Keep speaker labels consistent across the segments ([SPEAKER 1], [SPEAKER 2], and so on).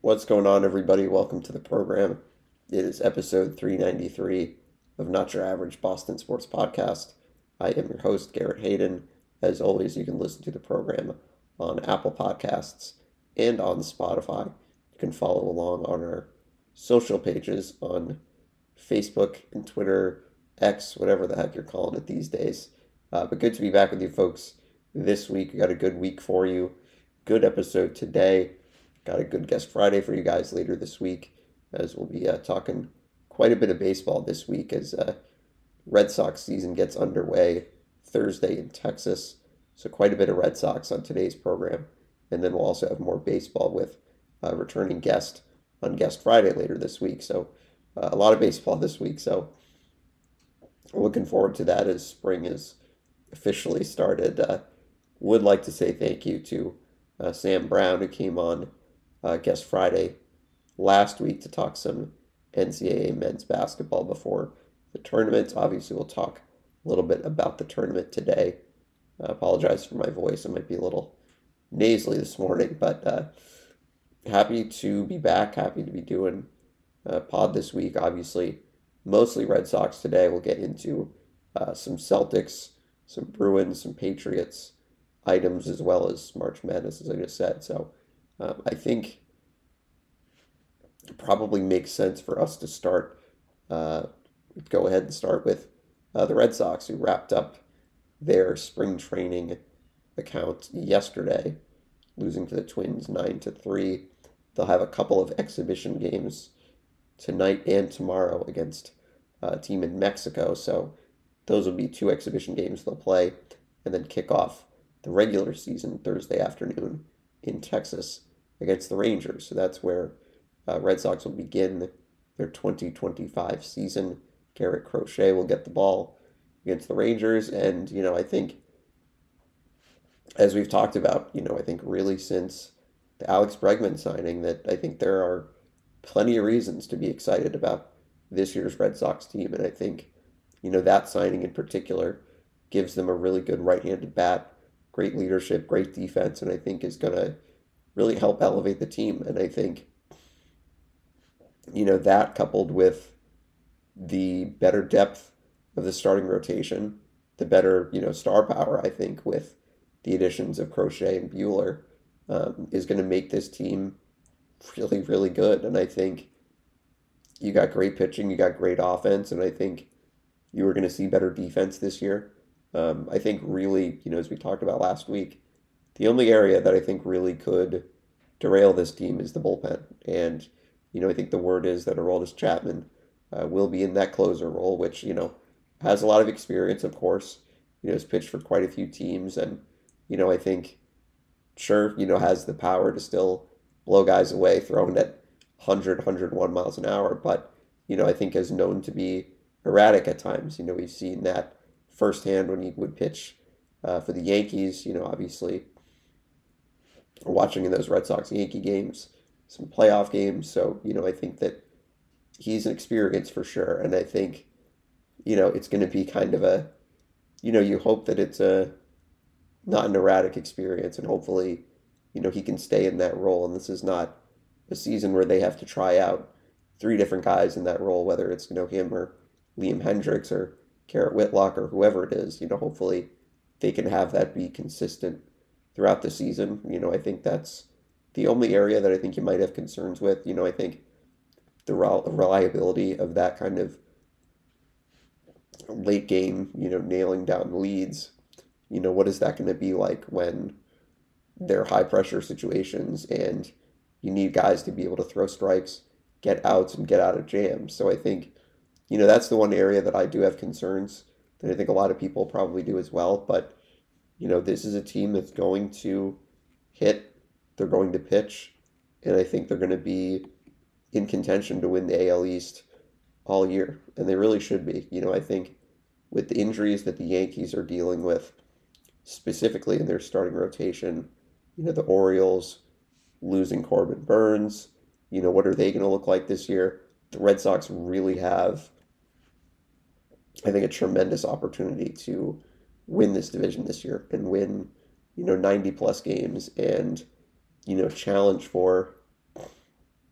[SPEAKER 1] What's going on, everybody? Welcome to the program. It is episode 393 of Not Your Average Boston Sports Podcast. I am your host, Garrett Hayden. As always, you can listen to the program on Apple Podcasts and on Spotify. You can follow along on our social pages on Facebook and Twitter, X, whatever the heck you're calling it these days. But good to be back with you folks this week. We got a good week for you. Good episode today. Got a good guest Friday for you guys later this week, as we'll be talking quite a bit of baseball this week as Red Sox season gets underway Thursday in Texas. So quite a bit of Red Sox on today's program. And then we'll also have more baseball with a returning guest on Guest Friday later this week. So a lot of baseball this week. So looking forward to that as spring is officially started. Would like to say thank you to Sam Brown, who came on Guest Friday last week to talk some NCAA men's basketball before the tournament. Obviously, we'll talk a little bit about the tournament today. I apologize for my voice. I might be a little nasally this morning, but happy to be back. Happy to be doing a pod this week. Obviously, mostly Red Sox today. We'll get into some Celtics, some Bruins, some Patriots items, as well as March Madness, as I just said. So I think it probably makes sense for us to go ahead and start with the Red Sox, who wrapped up their spring training account yesterday, losing to the Twins 9-3. They'll have a couple of exhibition games tonight and tomorrow against a team in Mexico. So those will be two exhibition games they'll play and then kick off the regular season Thursday afternoon in Texas against the Rangers. So that's where Red Sox will begin their 2025 season. Garrett Crochet will get the ball against the Rangers. And, I think, as we've talked about, I think really since the Alex Bregman signing, that I think there are plenty of reasons to be excited about this year's Red Sox team. And I think, that signing in particular gives them a really good right-handed bat, great leadership, great defense, and I think is going to really help elevate the team. And I think, that coupled with the better depth of the starting rotation, the better, star power, I think, with the additions of Crochet and Bueller, is going to make this team really, really good. And I think you got great pitching, you got great offense, and I think you were going to see better defense this year. I think really, as we talked about last week, the only area that I think really could derail this team is the bullpen. And, I think the word is that Aroldis Chapman will be in that closer role, which, has a lot of experience, of course. Has pitched for quite a few teams and, I think, sure, has the power to still blow guys away, throwing at 100, 101 miles an hour. But, I think is known to be erratic at times. We've seen that firsthand when he would pitch for the Yankees, obviously watching in those Red Sox Yankee games, some playoff games. So, I think that he's an experience for sure. And I think, it's going to be kind of a, you hope that it's not an erratic experience and hopefully, he can stay in that role. And this is not a season where they have to try out three different guys in that role, whether it's, him or Liam Hendricks or Garrett Whitlock or whoever it is. Hopefully they can have that be consistent throughout the season. I think that's the only area that I think you might have concerns with. I think the reliability of that kind of late game, nailing down leads, what is that going to be like when they're high pressure situations and you need guys to be able to throw strikes, get outs, and get out of jams. So I think, that's the one area that I do have concerns that I think a lot of people probably do as well. But, this is a team that's going to hit, they're going to pitch, and I think they're going to be in contention to win the AL East all year. And they really should be. I think with the injuries that the Yankees are dealing with, specifically in their starting rotation, the Orioles losing Corbin Burns, what are they going to look like this year? The Red Sox really have, I think, a tremendous opportunity to win this division this year and win, 90 plus games and, challenge for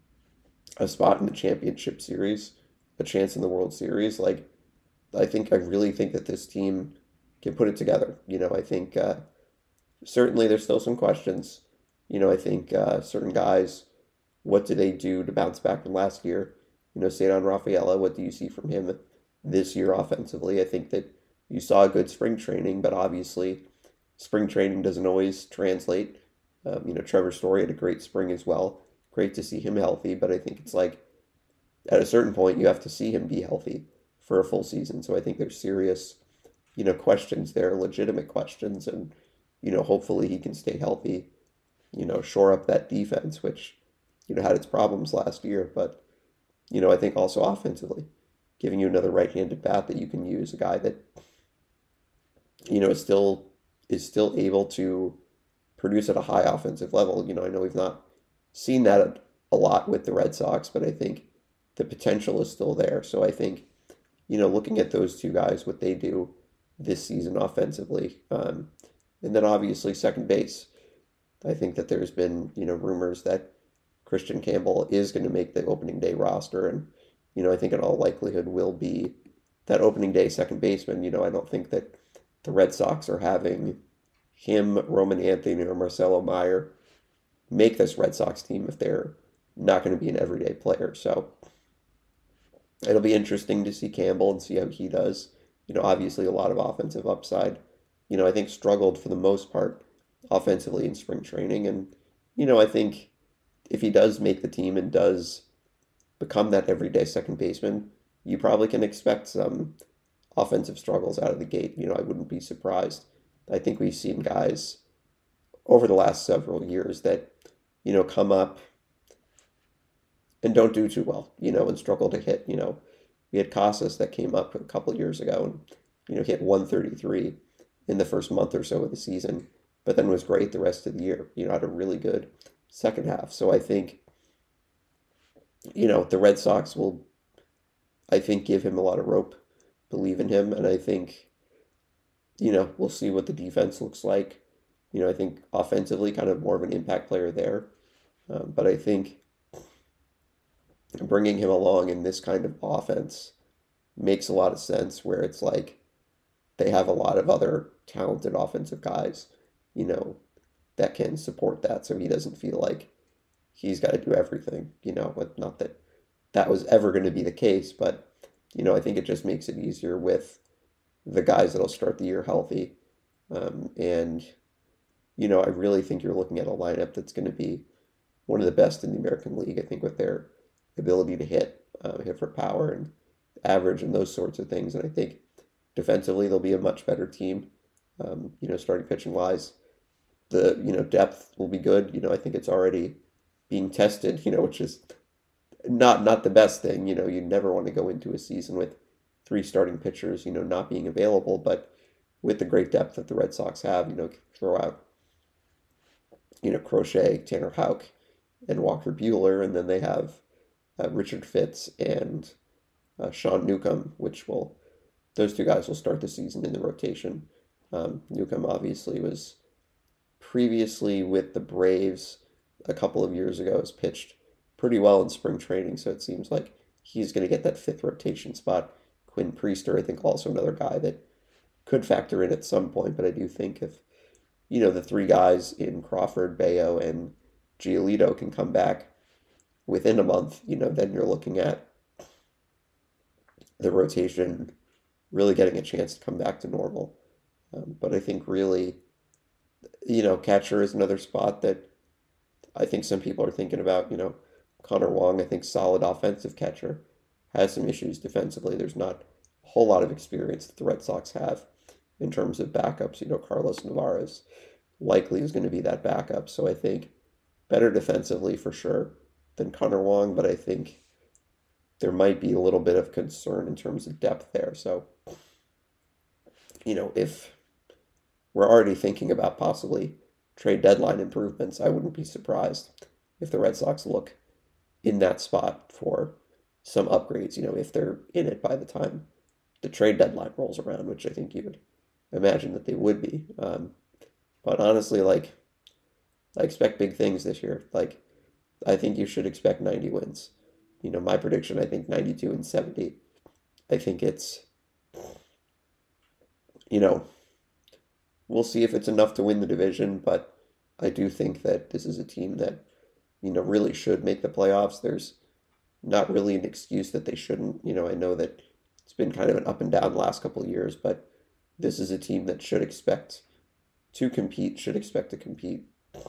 [SPEAKER 1] a spot in the championship series, a chance in the World Series, like I really think that this team can put it together. I think certainly there's still some questions. I think certain guys, what do they do to bounce back from last year? Cedar Rafaela, what do you see from him this year offensively? I think that you saw a good spring training, but obviously spring training doesn't always translate. Trevor Story had a great spring as well. Great to see him healthy, but I think it's like at a certain point you have to see him be healthy for a full season. So I think there's serious, questions there, legitimate questions, and hopefully he can stay healthy. Shore up that defense, which had its problems last year, but I think also offensively, giving you another right-handed bat that you can use, a guy that is still able to produce at a high offensive level. I know we've not seen that a lot with the Red Sox, but I think the potential is still there. So I think, looking at those two guys, what they do this season offensively, and then obviously second base. I think that there's been, rumors that Christian Campbell is going to make the opening day roster, and, I think in all likelihood will be that opening day second baseman. I don't think that the Red Sox are having him, Roman Anthony, or Marcelo Meyer make this Red Sox team if they're not going to be an everyday player. So it'll be interesting to see Campbell and see how he does. Obviously a lot of offensive upside. I think struggled for the most part offensively in spring training. And, I think if he does make the team and does become that everyday second baseman, you probably can expect some offensive struggles out of the gate. I wouldn't be surprised. I think we've seen guys over the last several years that, come up and don't do too well, and struggle to hit. We had Casas that came up a couple of years ago and, hit 133 in the first month or so of the season, but then was great the rest of the year, had a really good second half. So I think, the Red Sox will, I think, give him a lot of rope, believe in him, and I think, we'll see what the defense looks like. I think offensively, kind of more of an impact player there. But I think bringing him along in this kind of offense makes a lot of sense where it's like they have a lot of other talented offensive guys, that can support that. So he doesn't feel like he's got to do everything, but not that that was ever going to be the case, but, I think it just makes it easier with the guys that'll start the year healthy. And, I really think you're looking at a lineup that's going to be one of the best in the American League. I think with their ability to hit for power and average and those sorts of things. And I think defensively they'll be a much better team. Starting pitching wise, the depth will be good. I think it's already being tested. Which is not the best thing. You never want to go into a season with three starting pitchers, not being available. But with the great depth that the Red Sox have, throw out, Crochet, Tanner Houck, and Walker Buehler, and then they have Richard Fitz and Sean Newcomb, those two guys will start the season in the rotation. Newcomb obviously was previously with the Braves a couple of years ago, has pitched pretty well in spring training, so it seems like he's going to get that fifth rotation spot. Quinn Priester, I think, also another guy that could factor in at some point, but I do think if, the three guys in Crawford, Bayo, and Giolito can come back within a month, then you're looking at the rotation really getting a chance to come back to normal. But I think really, catcher is another spot that I think some people are thinking about. Connor Wong, I think solid offensive catcher, has some issues defensively. There's not a whole lot of experience that the Red Sox have in terms of backups. Carlos Navarez likely is going to be that backup. So I think better defensively for sure than Connor Wong, but I think there might be a little bit of concern in terms of depth there. So, if we're already thinking about possibly trade deadline improvements, I wouldn't be surprised if the Red Sox look in that spot for some upgrades, if they're in it by the time the trade deadline rolls around, which I think you would imagine that they would be. But honestly, I expect big things this year. I think you should expect 90 wins. My prediction, I think 92-70. I think it's, you know, we'll see if it's enough to win the division, but I do think that this is a team that, really should make the playoffs. There's not really an excuse that they shouldn't. I know that it's been kind of an up and down the last couple of years, but this is a team that should expect to compete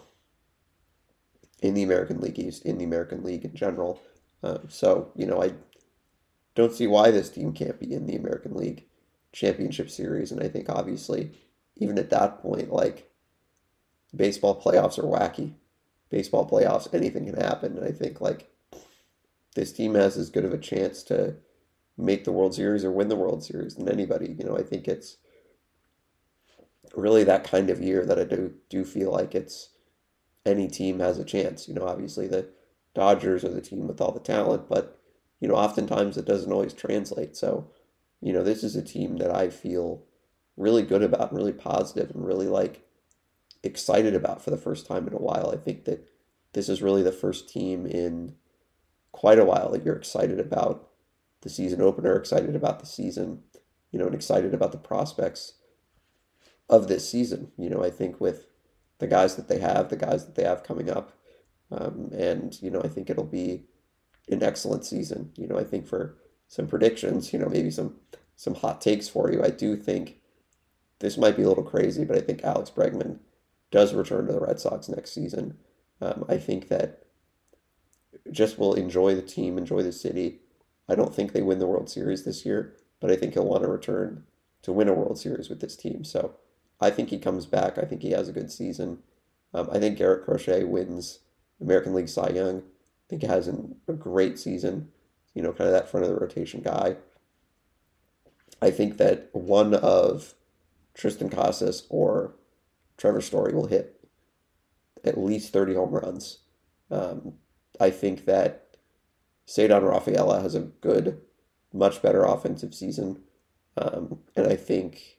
[SPEAKER 1] in the American League East, in the American League in general. I don't see why this team can't be in the American League Championship Series. And I think obviously, even at that point, like baseball playoffs are wacky. Baseball playoffs, anything can happen. And I think like this team has as good of a chance to make the World Series or win the World Series than anybody. I think it's really that kind of year that I do feel like it's any team has a chance. Obviously the Dodgers are the team with all the talent, but oftentimes it doesn't always translate. So, this is a team that I feel really good about and really positive and really like excited about for the first time in a while. I think that this is really the first team in quite a while that you're excited about the season opener, excited about the season, and excited about the prospects of this season. I think with the guys that they have coming up, and I think it'll be an excellent season. I think for some predictions, maybe some hot takes for you. I do think this might be a little crazy, but I think Alex Bregman does return to the Red Sox next season. I think that just will enjoy the team, enjoy the city. I don't think they win the World Series this year, but I think he'll want to return to win a World Series with this team. So I think he comes back. I think he has a good season. I think Garrett Crochet wins American League Cy Young. I think he has a great season, kind of that front of the rotation guy. I think that one of Tristan Casas or Trevor Story will hit at least 30 home runs. I think that Cedar Rafaela has a good, much better offensive season. And I think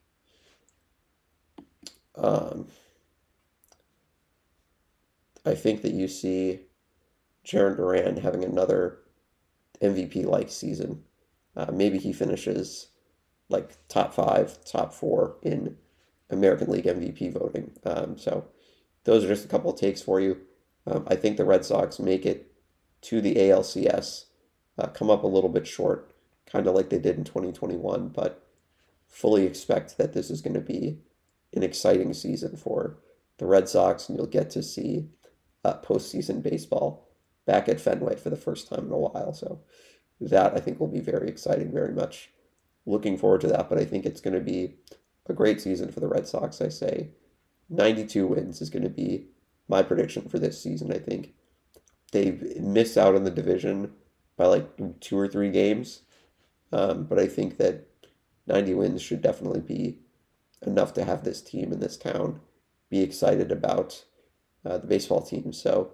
[SPEAKER 1] that you see Jarren Duran having another MVP-like season. Maybe he finishes like top 5, top 4 in American League MVP voting. So those are just a couple of takes for you. I think the Red Sox make it to the ALCS, come up a little bit short, kind of like they did in 2021, but fully expect that this is going to be an exciting season for the Red Sox, and you'll get to see postseason baseball back at Fenway for the first time in a while. So that I think will be very exciting, very much looking forward to that. But I think it's going to be a great season for the Red Sox. I say 92 wins is going to be my prediction for this season. I think they've missed out on the division by like 2 or 3 games. But I think that 90 wins should definitely be enough to have this team in this town be excited about the baseball team. So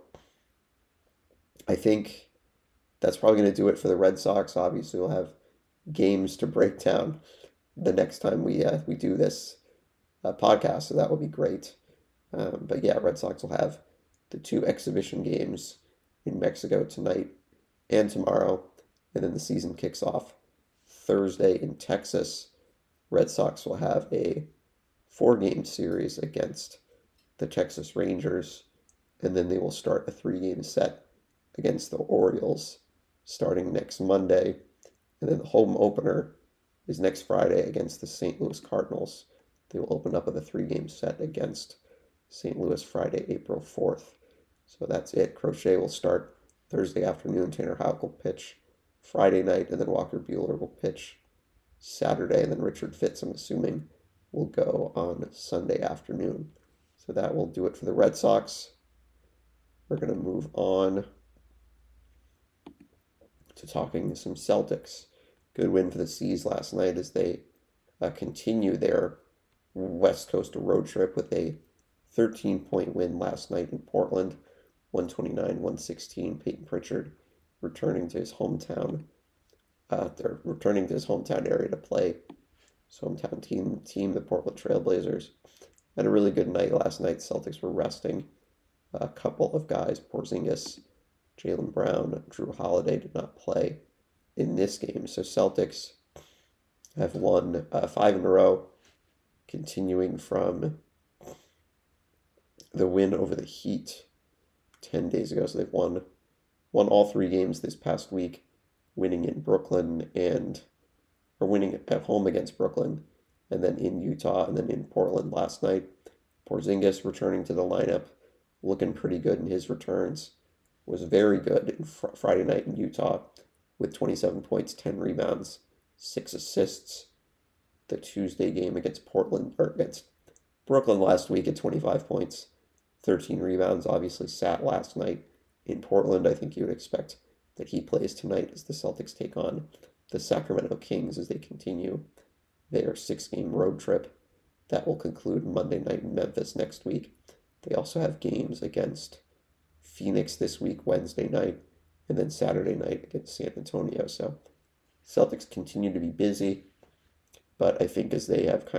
[SPEAKER 1] I think that's probably going to do it for the Red Sox. Obviously, we'll have games to break down the next time we do this podcast, so that will be great. But yeah, Red Sox will have the 2 exhibition games in Mexico tonight and tomorrow, and then the season kicks off Thursday in Texas. Red Sox will have a 4-game series against the Texas Rangers, and then they will start a 3-game set against the Orioles starting next Monday, and then the home opener is next Friday against the St. Louis Cardinals. They will open up with a 3-game set against St. Louis Friday, April 4th. So that's it. Crochet will start Thursday afternoon. Tanner Houck will pitch Friday night, and then Walker Buehler will pitch Saturday, and then Richard Fitz, I'm assuming, will go on Sunday afternoon. So that will do it for the Red Sox. We're going to move on to talking some Celtics. Good win for the C's last night as they continue their West Coast road trip with a 13-point win last night in Portland, 129-116. Peyton Pritchard returning to his hometown. They're returning to his hometown area to play his hometown team, the Portland Trailblazers. Had a really good night last night. Celtics were resting a couple of guys. Porzingis Jaylen Brown, Drew Holiday did not play in this game. So Celtics have won 5 in a row, continuing from the win over the Heat 10 days ago. So they've won all 3 games this past week, winning in Brooklyn or winning at home against Brooklyn, and then in Utah, and then in Portland last night. Porzingis returning to the lineup, looking pretty good in his returns. Was very good in Friday night in Utah with 27 points, 10 rebounds, 6 assists. The Tuesday game against Brooklyn last week at 25 points, 13 rebounds. Obviously sat last night in Portland. I think you would expect that he plays tonight as the Celtics take on the Sacramento Kings as they continue their 6-game road trip that will conclude Monday night in Memphis next week. They also have games against Phoenix this week, Wednesday night, and then Saturday night against San Antonio. So Celtics continue to be busy, but I think as they have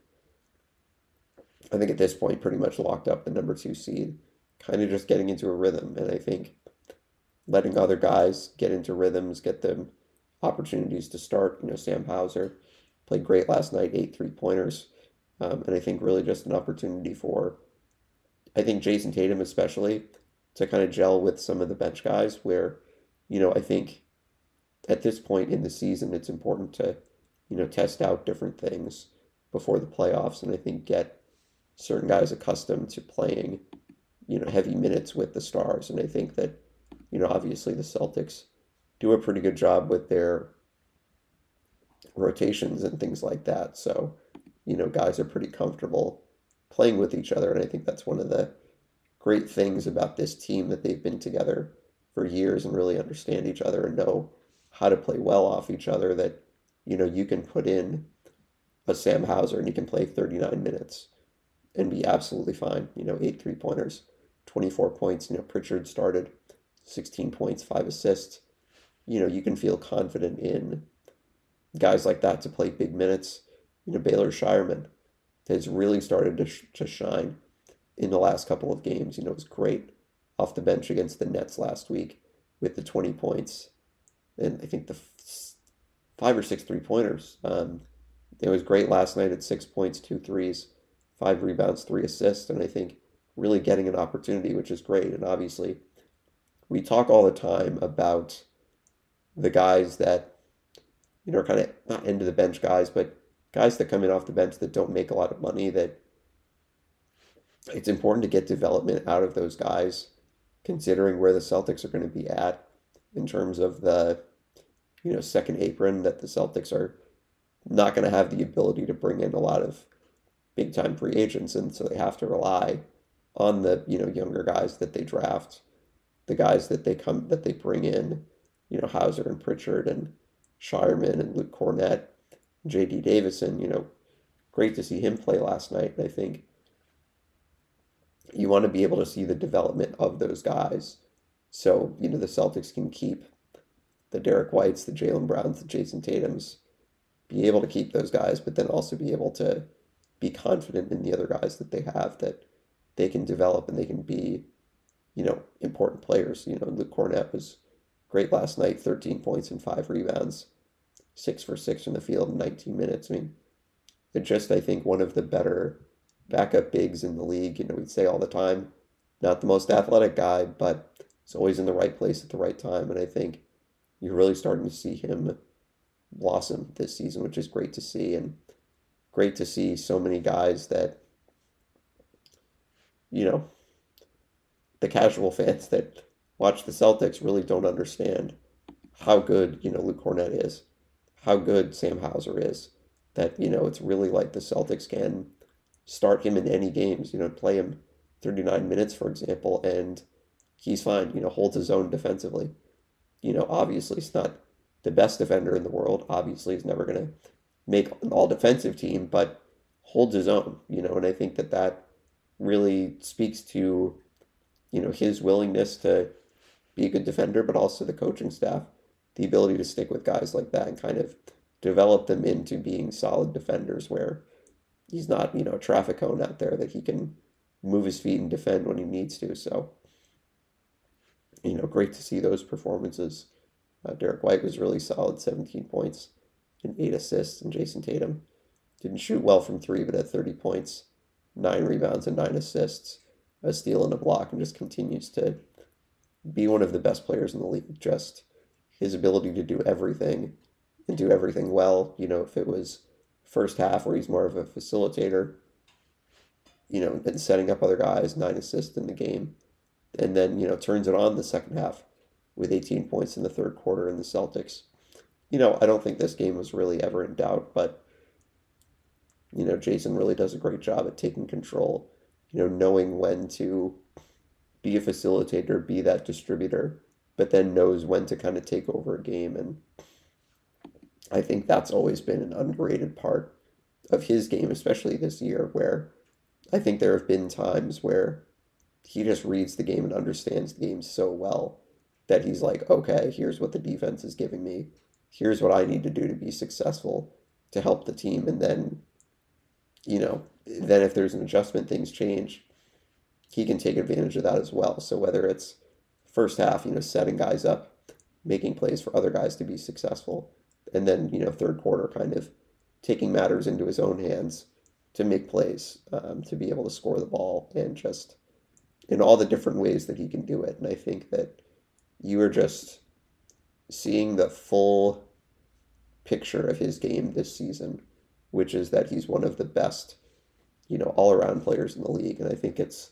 [SPEAKER 1] I think at this point pretty much locked up the number 2 seed, kind of just getting into a rhythm. And I think letting other guys get into rhythms, get them opportunities to start. Sam Hauser played great last night, 8 3-pointers. And I think really just an opportunity for, I think Jason Tatum especially, to kind of gel with some of the bench guys where, I think at this point in the season, it's important to, test out different things before the playoffs. And I think get certain guys accustomed to playing, heavy minutes with the stars. And I think that, obviously the Celtics do a pretty good job with their rotations and things like that. So, guys are pretty comfortable playing with each other. And I think that's one of the great things about this team, that they've been together for years and really understand each other and know how to play well off each other, that, you can put in a Sam Hauser and he can play 39 minutes and be absolutely fine. 8 3-pointers, 24 points. Pritchard started 16 points, 5 assists. You can feel confident in guys like that to play big minutes. Baylor Shireman has really started to shine in the last couple of games. It was great off the bench against the Nets last week with the 20 points. And I think the 5 or 6 3-pointers. It was great last night at 6 points, 2 threes, 5 rebounds, 3 assists. And I think really getting an opportunity, which is great. And obviously, we talk all the time about the guys that, are kind of not end of the bench guys, but guys that come in off the bench that don't make a lot of money, that it's important to get development out of those guys, considering where the Celtics are going to be at in terms of the, second apron, that the Celtics are not going to have the ability to bring in a lot of big-time free agents, and so they have to rely on the, younger guys that they draft, the guys that they bring in, Hauser and Pritchard and Shireman and Luke Cornett, J.D. Davison. Great to see him play last night. And I think you want to be able to see the development of those guys. So, the Celtics can keep the Derek Whites, the Jaylen Browns, the Jason Tatums, be able to keep those guys, but then also be able to be confident in the other guys that they have, that they can develop and they can be, important players. Luke Cornett was great last night, 13 points and 5 rebounds, 6 for 6 from the field in 19 minutes. I mean, they're just, I think, one of the better backup bigs in the league. We'd say all the time, not the most athletic guy, but he's always in the right place at the right time. And I think you're really starting to see him blossom this season, which is great to see. And great to see so many guys that, the casual fans that watch the Celtics really don't understand how good, Luke Cornett is, how good Sam Hauser is, that, it's really like the Celtics can start him in any games, play him 39 minutes, for example, and he's fine, holds his own defensively. Obviously he's not the best defender in the world. Obviously he's never going to make an all-defensive team, but holds his own, and I think that really speaks to, his willingness to be a good defender, but also the coaching staff, the ability to stick with guys like that and kind of develop them into being solid defenders where he's not, a traffic cone out there, that he can move his feet and defend when he needs to. So great to see those performances. Derek White was really solid, 17 points and 8 assists, and Jason Tatum didn't shoot well from three, but had 30 points, 9 rebounds, and 9 assists, a steal and a block, and just continues to be one of the best players in the league. Just his ability to do everything and do everything well. If it was first half where he's more of a facilitator, and setting up other guys, 9 assists in the game, and then, turns it on the second half with 18 points in the third quarter in the Celtics. I don't think this game was really ever in doubt, but, Jason really does a great job at taking control, knowing when to be a facilitator, be that distributor, but then knows when to kind of take over a game. And I think that's always been an underrated part of his game, especially this year, where I think there have been times where he just reads the game and understands the game so well that he's like, okay, here's what the defense is giving me. Here's what I need to do to be successful to help the team. And then, then if there's an adjustment, things change. He can take advantage of that as well. So whether it's first half, setting guys up, making plays for other guys to be successful, and then, third quarter kind of taking matters into his own hands to make plays, to be able to score the ball, and just in all the different ways that he can do it. And I think that you are just seeing the full picture of his game this season, which is that he's one of the best, all-around players in the league. And I think it's,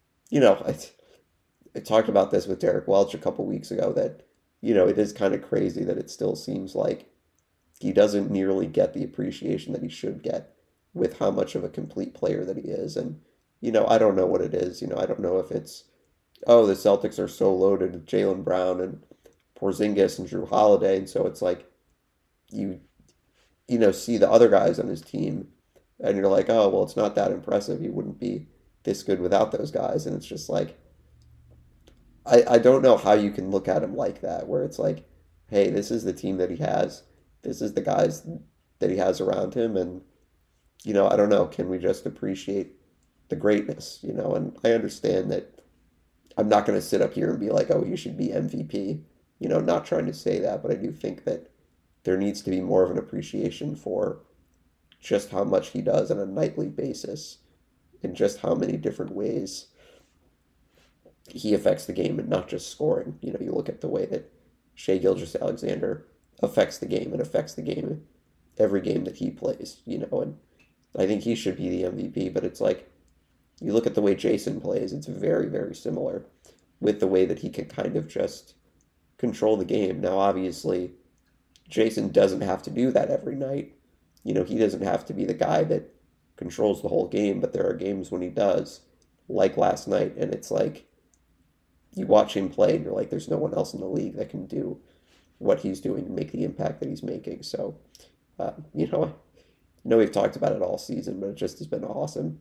[SPEAKER 1] I talked about this with Derek Welch a couple weeks ago, that, it is kind of crazy that it still seems like he doesn't nearly get the appreciation that he should get with how much of a complete player that he is. And, I don't know what it is. I don't know if it's, oh, the Celtics are so loaded with Jaylen Brown and Porzingis and Jrue Holiday. And so it's like you see the other guys on his team and you're like, oh, well, it's not that impressive. He wouldn't be this good without those guys. And it's just like, I don't know how you can look at him like that, where it's like, hey, this is the team that he has. This is the guys that he has around him. And, I don't know, can we just appreciate the greatness, And I understand that I'm not going to sit up here and be like, oh, you should be MVP, not trying to say that, but I do think that there needs to be more of an appreciation for just how much he does on a nightly basis and just how many different ways he affects the game, and not just scoring. You look at the way that Shai Gilgeous-Alexander affects the game and affects the game every game that he plays, and I think he should be the MVP, but it's like, you look at the way Jason plays, it's very, very similar with the way that he can kind of just control the game. Now, obviously, Jason doesn't have to do that every night. He doesn't have to be the guy that controls the whole game, but there are games when he does, like last night, and it's like, you watch him play and you're like, there's no one else in the league that can do what he's doing and make the impact that he's making. So, I know we've talked about it all season, but it just has been awesome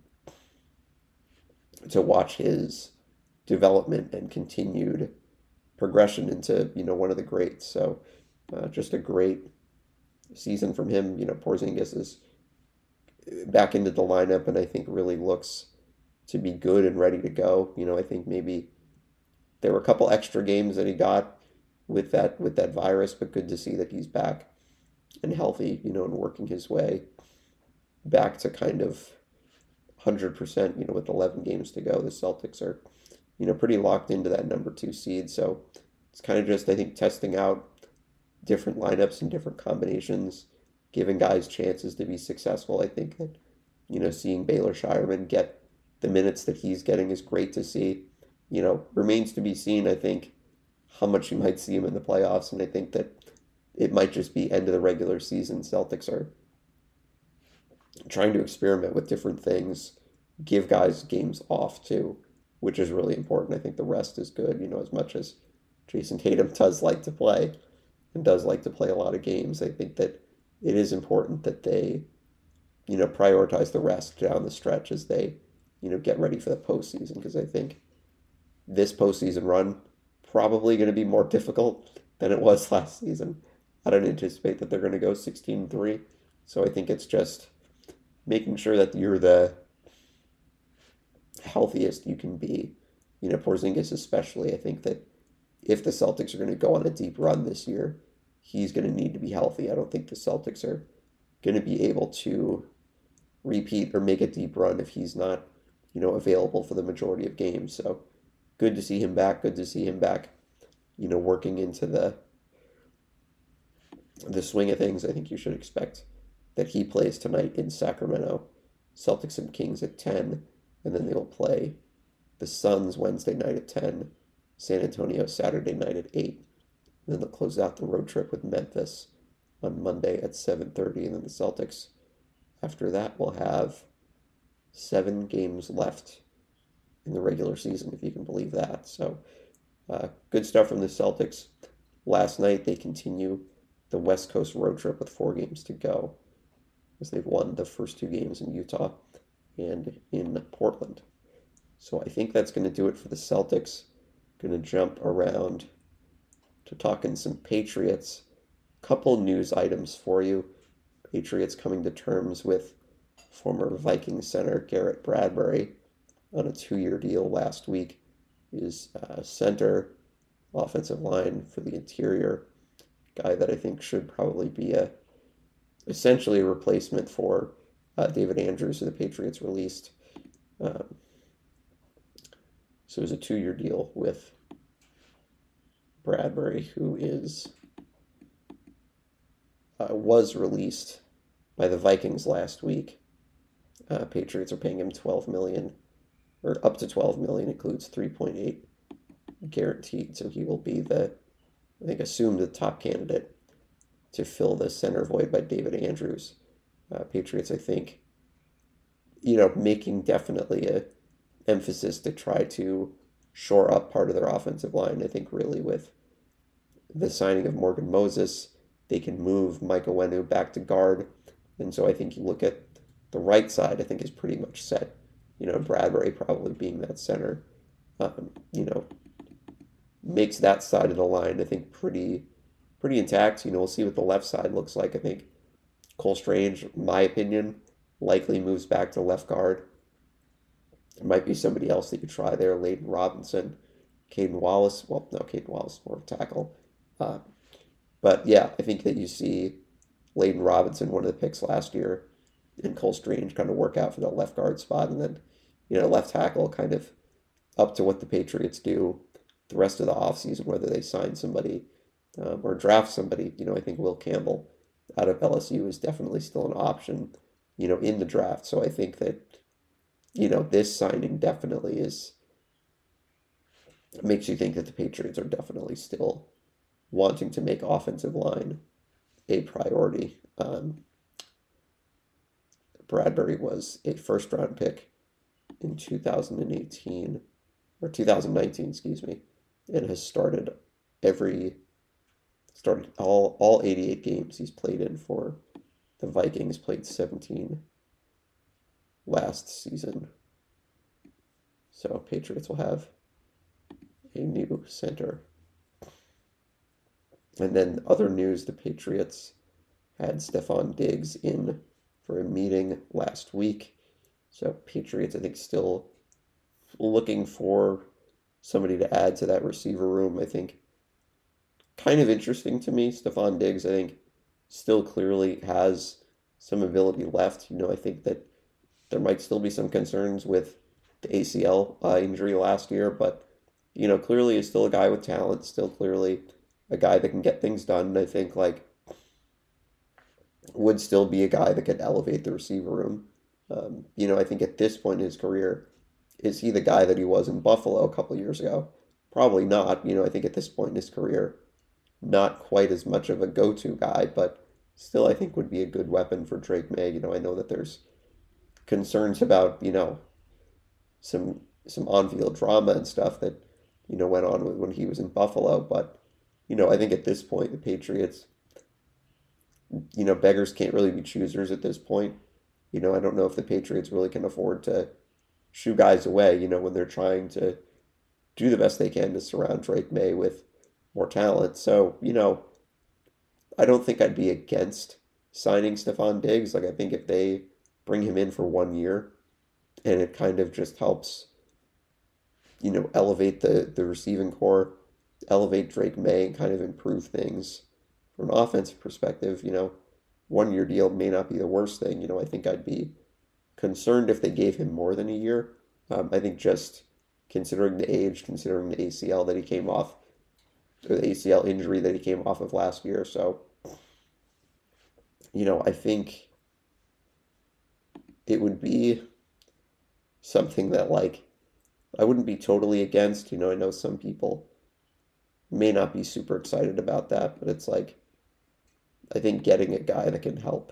[SPEAKER 1] to watch his development and continued progression into, one of the greats. So, just a great season from him. Porzingis is back into the lineup and I think really looks to be good and ready to go. I think maybe there were a couple extra games that he got with that virus, but good to see that he's back and healthy, and working his way back to kind of 100%, with 11 games to go. The Celtics are, pretty locked into that number 2 seed. So it's kind of just, I think, testing out different lineups and different combinations, giving guys chances to be successful. I think that, seeing Baylor Scheierman get the minutes that he's getting is great to see. Remains to be seen, I think, how much you might see him in the playoffs. And I think that it might just be end of the regular season. Celtics are trying to experiment with different things, give guys games off too, which is really important. I think the rest is good, as much as Jason Tatum does like to play and does like to play a lot of games. I think that it is important that they, prioritize the rest down the stretch as they, get ready for the postseason, because I think this postseason run probably going to be more difficult than it was last season. I don't anticipate that they're going to go 16-3. So I think it's just making sure that you're the healthiest you can be. Porzingis especially, I think that if the Celtics are going to go on a deep run this year, he's going to need to be healthy. I don't think the Celtics are going to be able to repeat or make a deep run if he's not, available for the majority of games. So good to see him back. Good to see him back, working into the swing of things. I think you should expect that he plays tonight in Sacramento. Celtics and Kings at 10, and then they will play the Suns Wednesday night at 10, San Antonio Saturday night at 8. And then they'll close out the road trip with Memphis on Monday at 7:30, and then the Celtics after that will have 7 games left in the regular season, if you can believe that. So good stuff from the Celtics. Last night they continue the West Coast road trip with 4 games to go, as they've won the first 2 games in Utah and in Portland. So I think that's going to do it for the Celtics. Going to jump around to talking some Patriots. Couple news items for you. Patriots coming to terms with former Vikings center Garrett Bradbury on a 2-year deal last week. His center, offensive line for the interior, guy that I think should probably be essentially a replacement for David Andrews, who the Patriots released. So it was a 2-year deal with Bradbury, who was released by the Vikings last week. Patriots are paying him $12 million, or up to $12 million, includes 3.8 guaranteed. So he will be assumed the top candidate to fill the center void by David Andrews. Patriots, I think, making definitely a emphasis to try to shore up part of their offensive line. I think really with the signing of Morgan Moses, they can move Mike Onwenu back to guard. And so I think you look at the right side, I think is pretty much set. Bradbury probably being that center, makes that side of the line, I think, pretty intact. We'll see what the left side looks like. I think Cole Strange, in my opinion, likely moves back to left guard. There might be somebody else that you try there, Layden Robinson, Caden Wallace. Well, no, Caden Wallace is more of a tackle. But yeah, I think that you see Layden Robinson, one of the picks last year, and Cole Strange kind of work out for that left guard spot, and then, left tackle kind of up to what the Patriots do the rest of the offseason, whether they sign somebody or draft somebody. I think Will Campbell out of LSU is definitely still an option, in the draft. So I think that, this signing definitely makes you think that the Patriots are definitely still wanting to make offensive line a priority. Bradbury was a first-round pick in 2018, or 2019, excuse me, and has started all 88 games he's played in for the Vikings, played 17 last season. So Patriots will have a new center. And then other news, the Patriots had Stefon Diggs in for a meeting last week. So Patriots, I think, still looking for somebody to add to that receiver room. I think kind of interesting to me. Stefon Diggs, I think, still clearly has some ability left. I think that there might still be some concerns with the ACL injury last year, but, clearly is still a guy with talent, still clearly a guy that can get things done. And I think, would still be a guy that could elevate the receiver room. I think at this point in his career, is he the guy that he was in Buffalo a couple of years ago? Probably not. I think at this point in his career, not quite as much of a go-to guy, but still I think would be a good weapon for Drake May. I know that there's concerns about, some on-field drama and stuff that, went on when he was in Buffalo. But, I think at this point, the Patriots, beggars can't really be choosers at this point. I don't know if the Patriots really can afford to shoo guys away, when they're trying to do the best they can to surround Drake May with more talent. So, I don't think I'd be against signing Stefon Diggs. I think if they bring him in for 1 year and it kind of just helps, elevate the receiving core, elevate Drake May and kind of improve things from an offensive perspective. 1 year deal may not be the worst thing. I think I'd be concerned if they gave him more than a year. I think just considering the age, considering the ACL that he came off, or the ACL injury that he came off of last year. So, I think it would be something that, like, I wouldn't be totally against. I know some people may not be super excited about that, but it's like, I think getting a guy that can help,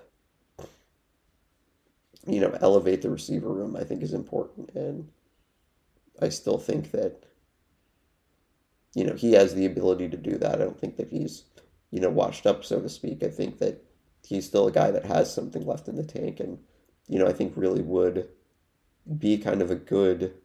[SPEAKER 1] elevate the receiver room, I think is important. And I still think that, he has the ability to do that. I don't think that he's, washed up, so to speak. I think that he's still a guy that has something left in the tank, and, I think really would be kind of a good,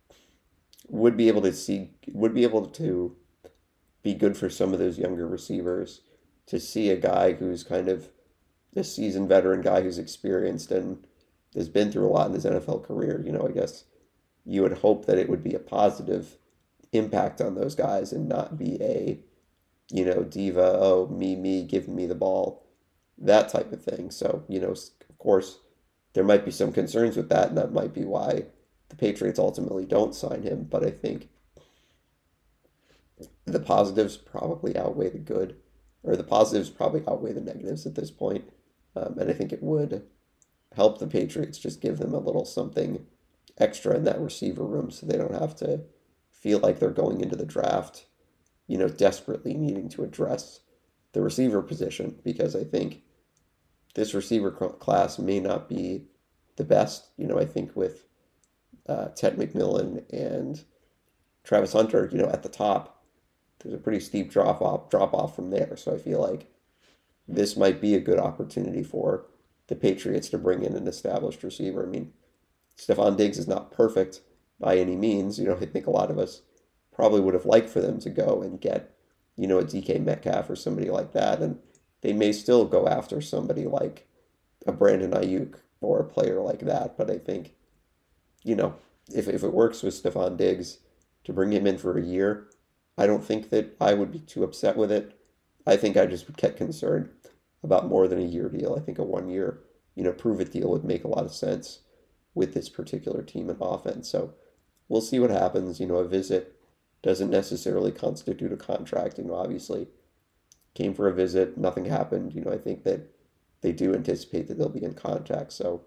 [SPEAKER 1] would be able to be good for some of those younger receivers to see a guy who's kind of a seasoned veteran guy who's experienced and has been through a lot in his NFL career. I guess you would hope that it would be a positive impact on those guys and not be a, diva, oh, me, give me the ball, that type of thing. So, of course, there might be some concerns with that, and that might be why the Patriots ultimately don't sign him. But I think the positives probably outweigh the good, or the positives probably outweigh the negatives at this point. And I think it would help the Patriots just give them a little something extra in that receiver room so they don't have to feel like they're going into the draft, desperately needing to address the receiver position, because I think this receiver class may not be the best. I think with Ted McMillan and Travis Hunter, at the top, there's a pretty steep drop off from there. So I feel like this might be a good opportunity for the Patriots to bring in an established receiver. I mean, Stefon Diggs is not perfect by any means. I think a lot of us probably would have liked for them to go and get, a DK Metcalf or somebody like that. And they may still go after somebody like a Brandon Ayuk or a player like that. But I think, if it works with Stefon Diggs to bring him in for a year, I don't think that I would be too upset with it. I think I just would get concerned about more than a year deal. I think a 1 year, prove it deal would make a lot of sense with this particular team and offense. So we'll see what happens. A visit doesn't necessarily constitute a contract. Obviously came for a visit, nothing happened. I think that they do anticipate that they'll be in contact. So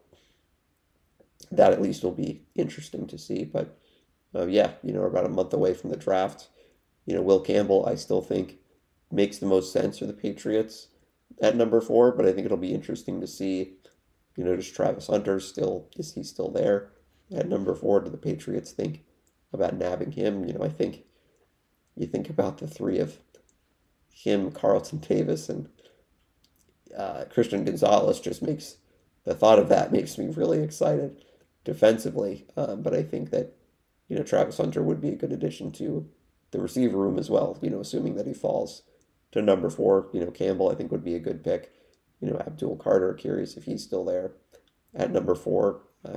[SPEAKER 1] that at least will be interesting to see. But yeah, we're about a month away from the draft. Will Campbell, I still think, makes the most sense for the Patriots at number 4, but I think it'll be interesting to see, does Travis Hunter is he still there at number 4? Do the Patriots think about nabbing him? I think you think about the three of him, Carlton Davis, and Christian Gonzalez the thought of that makes me really excited defensively. But I think that, Travis Hunter would be a good addition to the receiver room as well, assuming that he falls to number 4. Campbell, I think, would be a good pick. Abdul Carter, curious if he's still there at number 4.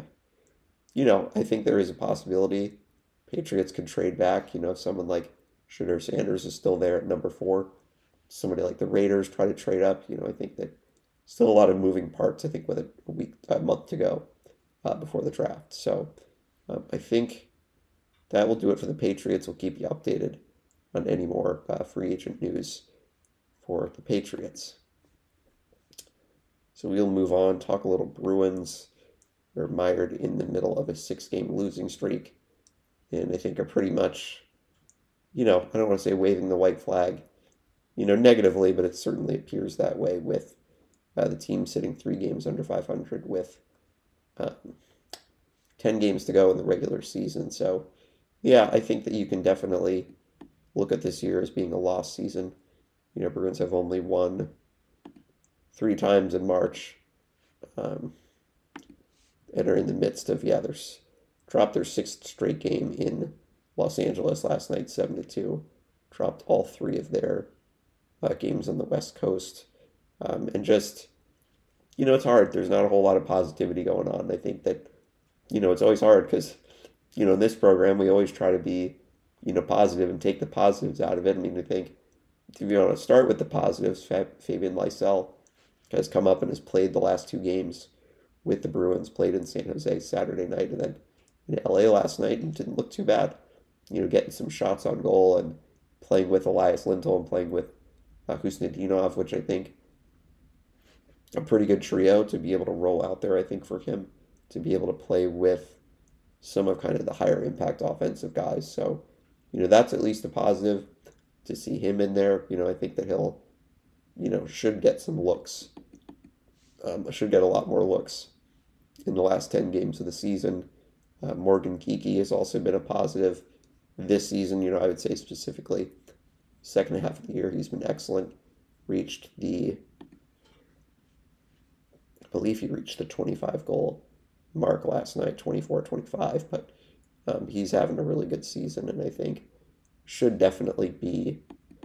[SPEAKER 1] I think there is a possibility Patriots could trade back. If someone like Shedeur Sanders is still there at number 4, somebody like the Raiders try to trade up. I think that still a lot of moving parts, I think, with a month to go before the draft. So I think that will do it for the Patriots. We'll keep you updated on any more free agent news for the Patriots. So we'll move on, talk a little Bruins. They're mired in the middle of a 6-game losing streak, and I think are pretty much, I don't want to say waving the white flag, negatively, but it certainly appears that way with the team sitting 3 games under 500 with 10 games to go in the regular season. So, yeah, I think that you can definitely look at this year as being a lost season. Bruins have only won 3 times in March, and are in the midst of, there's dropped their 6th straight game in Los Angeles last night, 7-2. Dropped all 3 of their games on the West Coast. And just, it's hard. There's not a whole lot of positivity going on. I think that, it's always hard because, in this program, we always try to be positive and take the positives out of it. I mean, I think if you want to start with the positives, Fabian Lysell has come up and has played the last two games with the Bruins, played in San Jose Saturday night and then in LA last night and didn't look too bad. Getting some shots on goal and playing with Elias Lindholm, playing with Khusnutdinov, which I think a pretty good trio to be able to roll out there, I think, for him to be able to play with some of kind of the higher impact offensive guys. So, that's at least a positive to see him in there. I think that he'll, should get some looks. Should get a lot more looks in the last 10 games of the season. Morgan Geekie has also been a positive this season. I would say specifically second half of the year, he's been excellent. I believe he reached the 25 goal mark last night, 24-25, but he's having a really good season and I think should definitely be,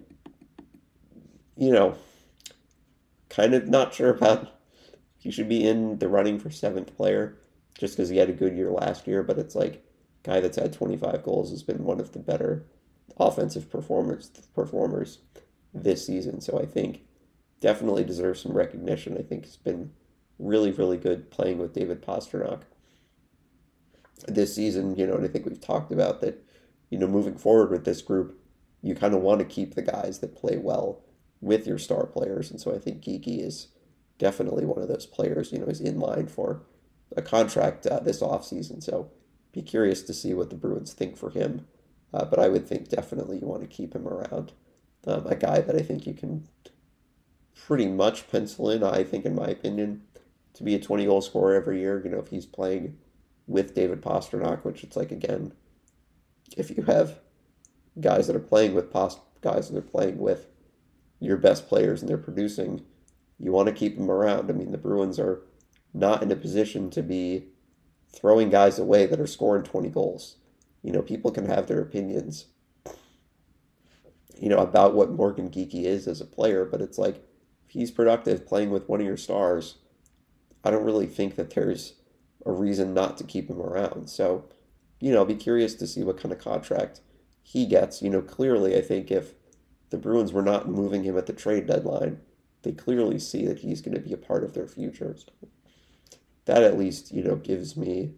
[SPEAKER 1] kind of not sure about, he should be in the running for seventh player just because he had a good year last year, but it's like guy that's had 25 goals has been one of the better offensive performers this season. So I think definitely deserves some recognition. I think he's been really, really good playing with David Pastrnak this season, and I think we've talked about that, moving forward with this group, you kind of want to keep the guys that play well with your star players. And so I think Geekie is definitely one of those players, is in line for a contract this offseason. So be curious to see what the Bruins think for him. But I would think definitely you want to keep him around. A guy that I think you can pretty much pencil in, I think, in my opinion, to be a 20-goal scorer every year. If he's playing with David Pastrnak, which it's like, again, if you have guys that are playing with guys that are playing with your best players and they're producing, you want to keep them around. I mean, the Bruins are not in a position to be throwing guys away that are scoring 20 goals. People can have their opinions, about what Morgan Geekie is as a player, but it's like, if he's productive playing with one of your stars, I don't really think that there's a reason not to keep him around. So, be curious to see what kind of contract he gets. Clearly, I think if the Bruins were not moving him at the trade deadline, they clearly see that he's going to be a part of their future. So that at least, gives me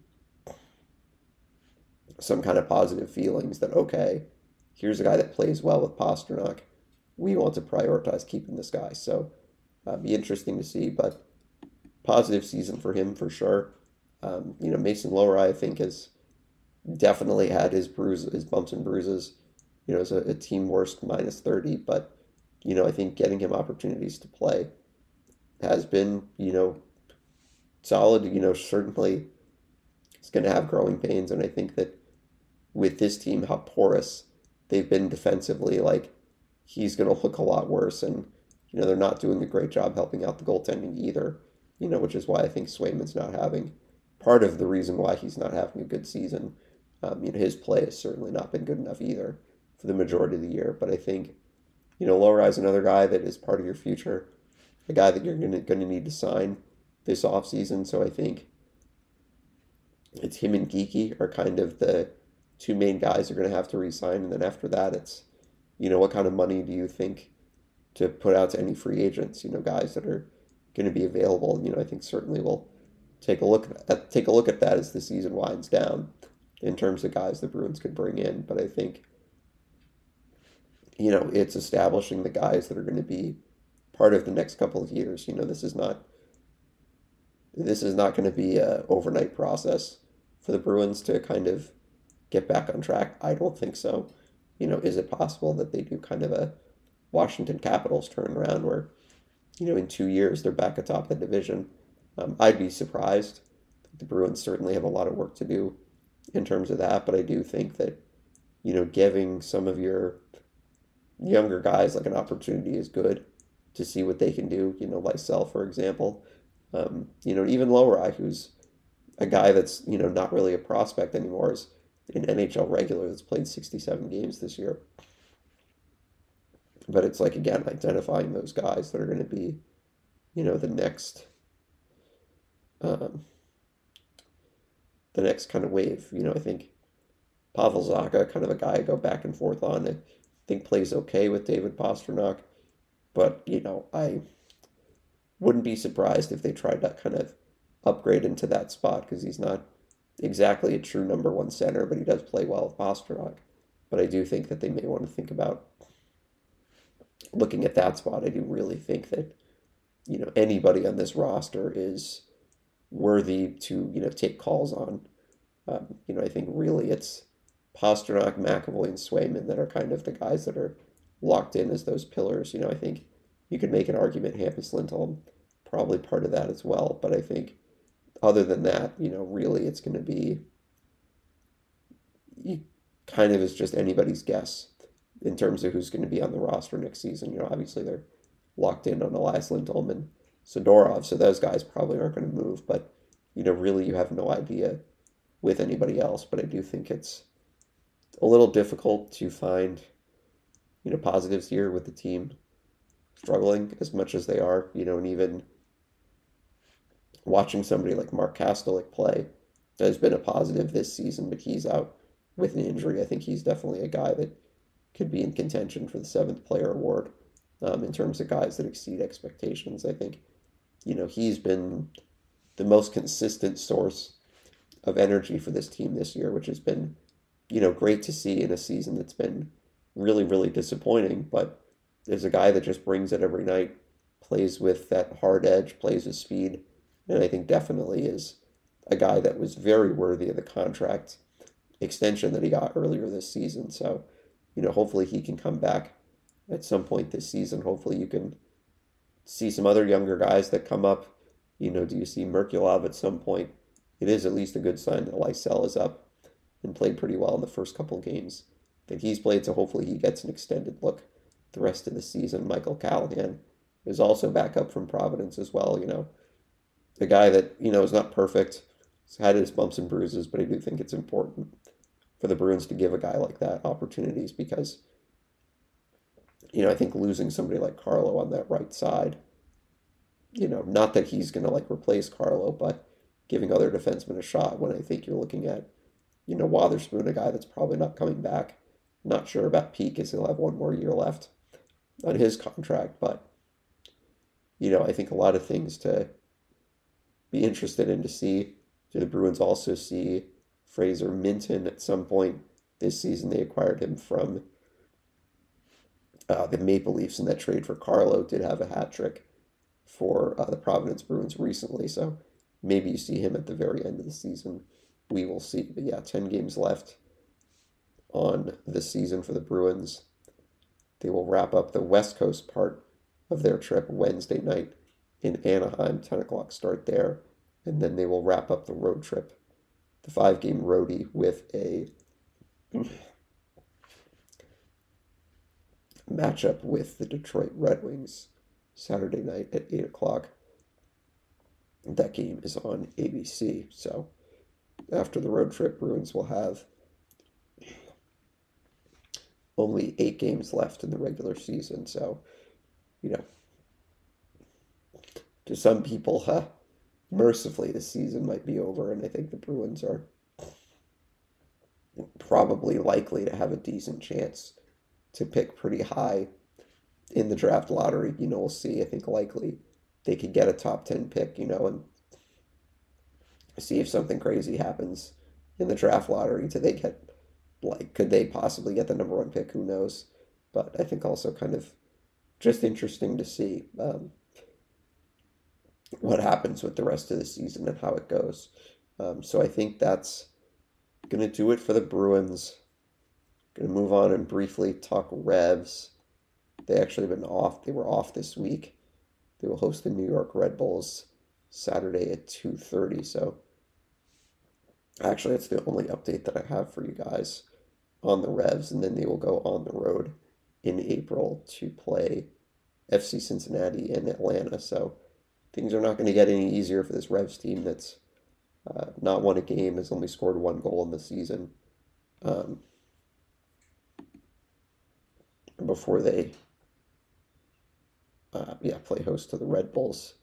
[SPEAKER 1] some kind of positive feelings that, okay, here's a guy that plays well with Pastrnak. We want to prioritize keeping this guy. So be interesting to see, but positive season for him for sure. Mason Lohrei, I think, has definitely had his bumps and bruises. As a team worst -30, but I think getting him opportunities to play has been solid. Certainly he's going to have growing pains, and I think that with this team, how porous they've been defensively, like he's going to look a lot worse, and they're not doing a great job helping out the goaltending either. Which is why I think Swayman's not having part of the reason why he's not having a good season. His play has certainly not been good enough either for the majority of the year. But I think, Lohrei another guy that is part of your future, a guy that you're going to need to sign this offseason. So I think it's him and Geekie are kind of the two main guys you're going to have to re-sign. And then after that, it's, what kind of money do you think to put out to any free agents, guys that are going to be available. I think certainly we'll take a look at that as the season winds down in terms of guys the Bruins could bring in. But I think, it's establishing the guys that are going to be part of the next couple of years. This is not going to be an overnight process for the Bruins to kind of get back on track. I don't think so. Is it possible that they do kind of a Washington Capitals turnaround where, in 2 years they're back atop the division? I'd be surprised. The Bruins certainly have a lot of work to do in terms of that, but I do think that, giving some of your younger guys like an opportunity is good to see what they can do. Lysell, for example, even Lohrei, who's a guy that's, not really a prospect anymore, is an NHL regular that's played 67 games this year. But it's like, again, identifying those guys that are going to be, the next kind of wave. I think Pavel Zacha, kind of a guy I go back and forth on. I think plays okay with David Pastrnak, but I wouldn't be surprised if they tried to kind of upgrade into that spot because he's not exactly a true number one center, but he does play well with Pastrnak. But I do think that they may want to think about looking at that spot. I do really think that anybody on this roster is worthy to take calls on. I think really it's Pastrnak, McAvoy, and Swayman that are kind of the guys that are locked in as those pillars. I think you could make an argument Hampus Lindholm probably part of that as well. But I think other than that, really it's going to be kind of is just anybody's guess in terms of who's going to be on the roster next season. Obviously they're locked in on Elias Lindholm and Zadorov, so those guys probably aren't going to move. But really you have no idea with anybody else. But I do think it's a little difficult to find positives here with the team struggling as much as they are. And even watching somebody like Mark Kastelik play has been a positive this season, but he's out with an injury. I think he's definitely a guy that could be in contention for the 7th player award in terms of guys that exceed expectations. I think, he's been the most consistent source of energy for this team this year, which has been, great to see in a season that's been really, really disappointing. But there's a guy that just brings it every night, plays with that hard edge, plays with speed, and I think definitely is a guy that was very worthy of the contract extension that he got earlier this season. So, hopefully he can come back at some point this season. Hopefully you can see some other younger guys that come up. Do you see Merkulov at some point? It is at least a good sign that Lysell is up and played pretty well in the first couple of games that he's played, so hopefully he gets an extended look the rest of the season. Michael Callahan is also back up from Providence as well. A guy that, is not perfect. He's had his bumps and bruises, but I do think it's important for the Bruins to give a guy like that opportunities because, I think losing somebody like Carlo on that right side, not that he's going to replace Carlo, but giving other defensemen a shot when I think you're looking at, Wotherspoon, a guy that's probably not coming back. Not sure about Peak as he'll have one more year left on his contract, but, I think a lot of things to be interested in to see. Do the Bruins also see Fraser Minton at some point this season? They acquired him from the Maple Leafs in that trade for Carlo. Did have a hat trick for the Providence Bruins recently, so maybe you see him at the very end of the season. We will see. But yeah, 10 games left on the season for the Bruins. They will wrap up the West Coast part of their trip Wednesday night in Anaheim, 10 o'clock start there. And then they will wrap up the road trip, the 5-game roadie, with a matchup with the Detroit Red Wings Saturday night at 8 o'clock. That game is on ABC. So after the road trip, Bruins will have only 8 games left in the regular season. So, to some people, mercifully, the season might be over, and I think the Bruins are probably likely to have a decent chance to pick pretty high in the draft lottery. We'll see. I think likely they could get a top 10 pick, and see if something crazy happens in the draft lottery. Do they get, could they possibly get the number 1 pick? Who knows? But I think also kind of just interesting to see what happens with the rest of the season and how it goes. So I think that's going to do it for the Bruins. Going to move on and briefly talk Revs. They actually have been off. They were off this week. They will host the New York Red Bulls Saturday at 2:30. So actually, that's the only update that I have for you guys on the Revs. And then they will go on the road in April to play FC Cincinnati and Atlanta. So things are not going to get any easier for this Revs team that's not won a game, has only scored 1 goal in the season. Before they play host to the Red Bulls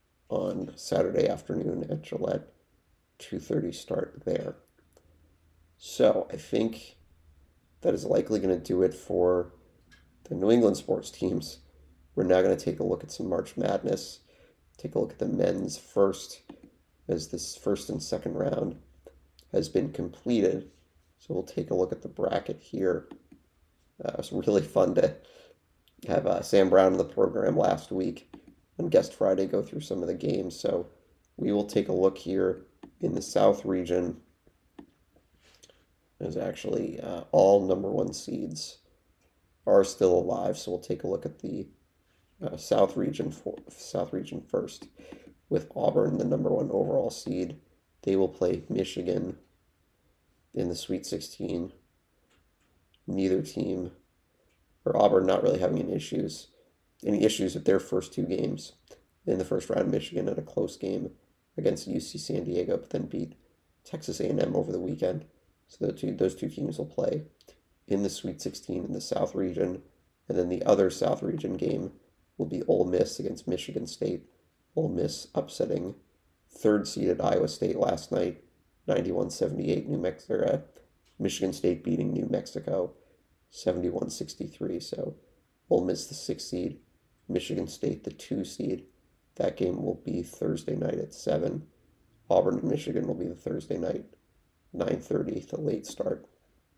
[SPEAKER 1] on Saturday afternoon at Gillette. 2:30 start there. So I think that is likely going to do it for the New England sports teams. We're now going to take a look at some March Madness, take a look at the men's first, as this first and second round has been completed. So we'll take a look at the bracket here. It was really fun to have Sam Brown in the program last week on Guest Friday go through some of the games. So we will take a look here in the South region. There's actually all number one seeds are still alive. So we'll take a look at the South region first, with Auburn the number one overall seed. They will play Michigan in the Sweet 16. Neither team, or Auburn, not really having any issues with their first two games. In the first round, Michigan had a close game against UC San Diego, but then beat Texas A&M over the weekend. So those two teams will play in the Sweet 16 in the South region, and then the other South region game will be Ole Miss against Michigan State. Ole Miss upsetting third-seeded Iowa State last night, 91-78. Michigan State beating New Mexico, 71-63. So Ole Miss the 6th seed, Michigan State the 2 seed. That game will be Thursday night at 7. Auburn and Michigan will be the Thursday night, 9:30, the late start.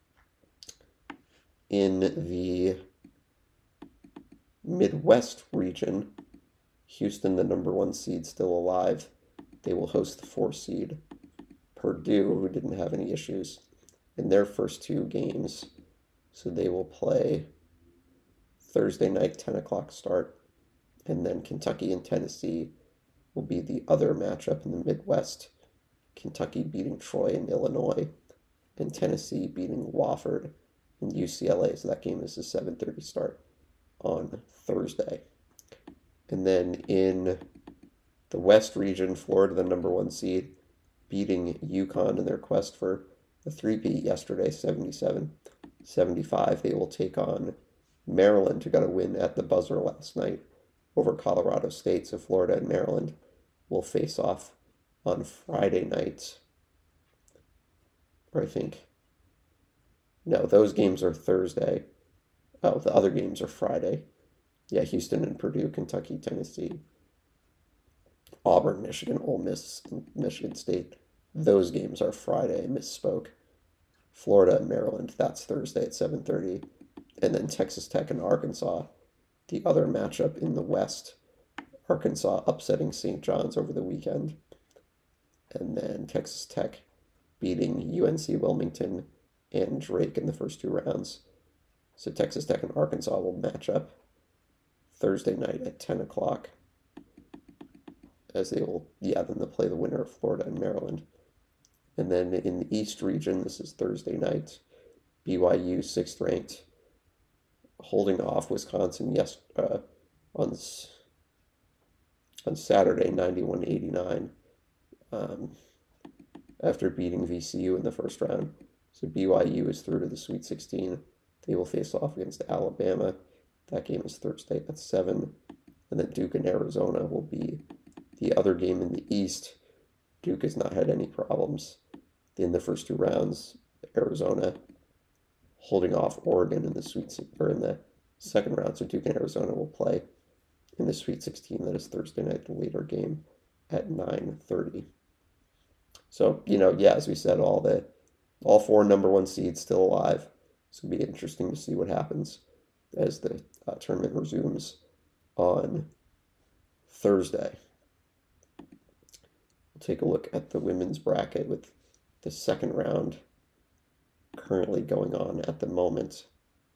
[SPEAKER 1] In the Midwest region, Houston, the number one seed, still alive. They will host the 4 seed Purdue, who didn't have any issues in their first two games. So they will play Thursday night, 10 o'clock start. And then Kentucky and Tennessee will be the other matchup in the Midwest. Kentucky beating Troy and Illinois, and Tennessee beating Wofford and UCLA. So that game is a 7:30 start on Thursday. And then in the West region, Florida, the number one seed, beating UConn in their quest for a three-peat yesterday, 77-75. They will take on Maryland, who got a win at the buzzer last night over Colorado State. So Florida and Maryland will face off on Friday night. Or I think, no, those games are Thursday. Oh, the other games are Friday. Yeah, Houston and Purdue, Kentucky, Tennessee, Auburn, Michigan, Ole Miss, Michigan State. Those games are Friday. I misspoke. Florida and Maryland, that's Thursday at 7:30. And then Texas Tech and Arkansas, the other matchup in the West. Arkansas upsetting St. John's over the weekend. And then Texas Tech beating UNC Wilmington and Drake in the first two rounds. So Texas Tech and Arkansas will match up Thursday night at 10 o'clock. As then they'll play the winner of Florida and Maryland. And then in the East region, this is Thursday night. BYU, 6th ranked, holding off Wisconsin on Saturday, 91-89, after beating VCU in the first round. So BYU is through to the Sweet 16. They will face off against Alabama. That game is Thursday at 7. And then Duke and Arizona will be the other game in the East. Duke has not had any problems in the first two rounds. Arizona holding off Oregon in the second round. So Duke and Arizona will play in the Sweet 16. That is Thursday night, the later game at 9:30. So, as we said, all 4 number one seeds still alive. It's going to be interesting to see what happens as the tournament resumes on Thursday. We'll take a look at the women's bracket with the second round currently going on at the moment.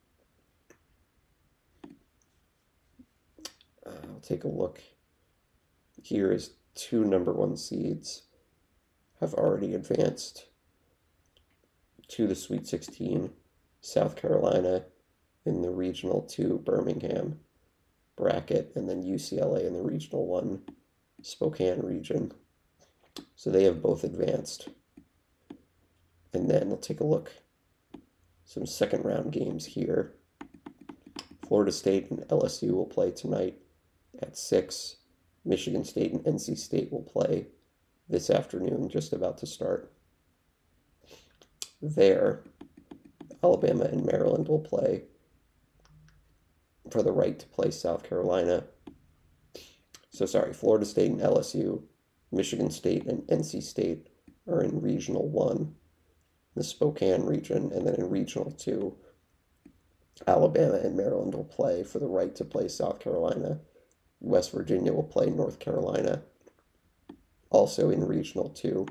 [SPEAKER 1] I'll take a look. Here is 2 number one seeds have already advanced to the Sweet 16. South Carolina in the Regional 2 Birmingham bracket, and then UCLA in the Regional 1 Spokane region. So they have both advanced. And then we'll take a look. Some second round games here. Florida State and LSU will play tonight at 6. Michigan State and NC State will play this afternoon, just about to start. there, Alabama and Maryland will play for the right to play South Carolina. Florida State and LSU, Michigan State and NC State are in Regional 1, the Spokane region, and then in Regional 2, Alabama and Maryland will play for the right to play South Carolina. West Virginia will play North Carolina, also in Regional 2.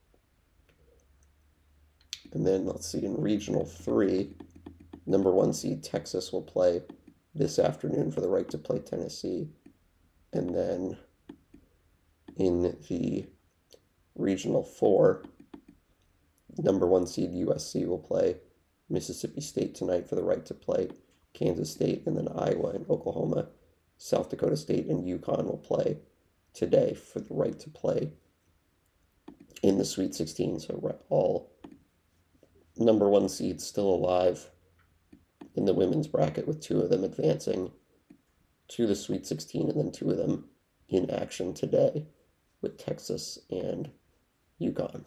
[SPEAKER 1] And then, in Regional 3, number 1 seed Texas will play this afternoon for the right to play Tennessee. And then in the Regional 4, number 1 seed USC will play Mississippi State tonight for the right to play Kansas State, and then Iowa and Oklahoma. South Dakota State and UConn will play today for the right to play in the Sweet 16. So all number 1 seeds still alive in the women's bracket, with 2 of them advancing to the Sweet 16, and then 2 of them in action today with Texas and UConn.